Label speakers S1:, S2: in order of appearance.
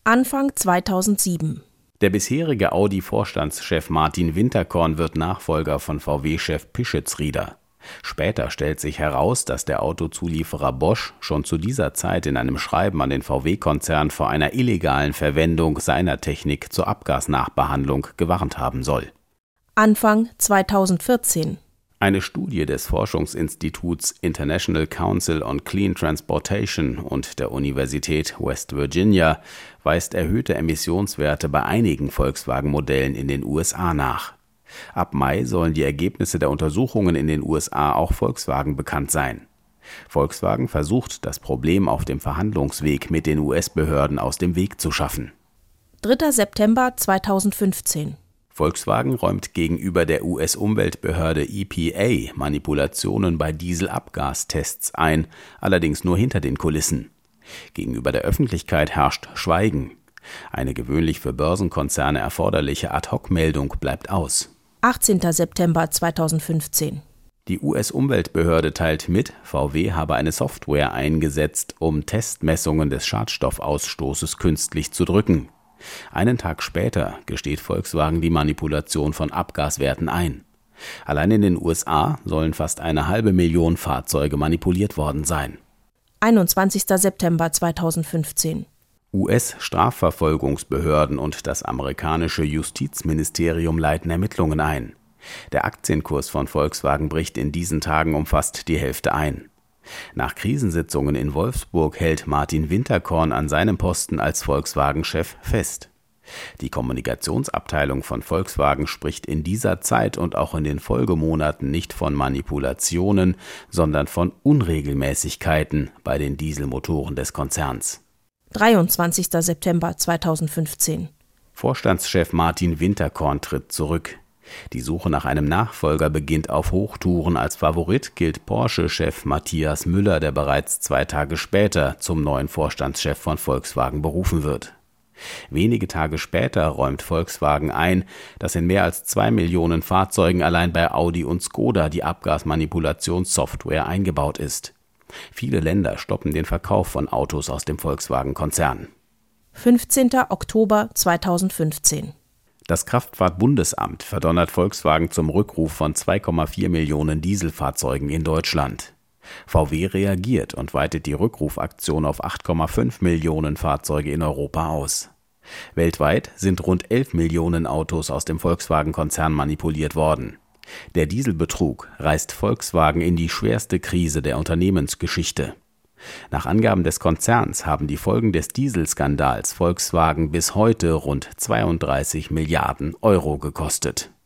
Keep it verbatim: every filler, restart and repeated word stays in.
S1: Anfang zweitausendsieben.
S2: Der bisherige Audi-Vorstandschef Martin Winterkorn wird Nachfolger von V W-Chef Pischetsrieder. Später stellt sich heraus, dass der Autozulieferer Bosch schon zu dieser Zeit in einem Schreiben an den V W-Konzern vor einer illegalen Verwendung seiner Technik zur Abgasnachbehandlung gewarnt haben soll.
S1: Anfang zweitausendvierzehn.
S2: Eine Studie des Forschungsinstituts International Council on Clean Transportation und der Universität West Virginia weist erhöhte Emissionswerte bei einigen Volkswagen-Modellen in den U S A nach. Ab Mai sollen die Ergebnisse der Untersuchungen in den U S A auch Volkswagen bekannt sein. Volkswagen versucht, das Problem auf dem Verhandlungsweg mit den U S-Behörden aus dem Weg zu schaffen.
S1: dritter September zweitausendfünfzehn.
S2: Volkswagen räumt gegenüber der U S-Umweltbehörde E P A Manipulationen bei Dieselabgastests ein, allerdings nur hinter den Kulissen. Gegenüber der Öffentlichkeit herrscht Schweigen. Eine gewöhnlich für Börsenkonzerne erforderliche Ad-hoc-Meldung bleibt aus.
S1: achtzehnter September zweitausendfünfzehn.
S2: Die U S-Umweltbehörde teilt mit, V W habe eine Software eingesetzt, um Testmessungen des Schadstoffausstoßes künstlich zu drücken. Einen Tag später gesteht Volkswagen die Manipulation von Abgaswerten ein. Allein in den U S A sollen fast eine halbe Million Fahrzeuge manipuliert worden sein.
S1: einundzwanzigster September zweitausendfünfzehn.
S2: U S-Strafverfolgungsbehörden und das amerikanische Justizministerium leiten Ermittlungen ein. Der Aktienkurs von Volkswagen bricht in diesen Tagen um fast die Hälfte ein. Nach Krisensitzungen in Wolfsburg hält Martin Winterkorn an seinem Posten als Volkswagen-Chef fest. Die Kommunikationsabteilung von Volkswagen spricht in dieser Zeit und auch in den Folgemonaten nicht von Manipulationen, sondern von Unregelmäßigkeiten bei den Dieselmotoren des Konzerns.
S1: dreiundzwanzigster September zweitausendfünfzehn.
S2: Vorstandschef Martin Winterkorn tritt zurück. Die Suche nach einem Nachfolger beginnt auf Hochtouren. Als Favorit gilt Porsche-Chef Matthias Müller, der bereits zwei Tage später zum neuen Vorstandschef von Volkswagen berufen wird. Wenige Tage später räumt Volkswagen ein, dass in mehr als zwei Millionen Fahrzeugen allein bei Audi und Skoda die Abgasmanipulationssoftware eingebaut ist. Viele Länder stoppen den Verkauf von Autos aus dem Volkswagen-Konzern.
S1: fünfzehnter Oktober zweitausendfünfzehn.
S2: Das Kraftfahrt-Bundesamt verdonnert Volkswagen zum Rückruf von zwei Komma vier Millionen Dieselfahrzeugen in Deutschland. V W reagiert und weitet die Rückrufaktion auf acht Komma fünf Millionen Fahrzeuge in Europa aus. Weltweit sind rund elf Millionen Autos aus dem Volkswagen-Konzern manipuliert worden. Der Dieselbetrug reißt Volkswagen in die schwerste Krise der Unternehmensgeschichte. Nach Angaben des Konzerns haben die Folgen des Dieselskandals Volkswagen bis heute rund zweiunddreißig Milliarden Euro gekostet.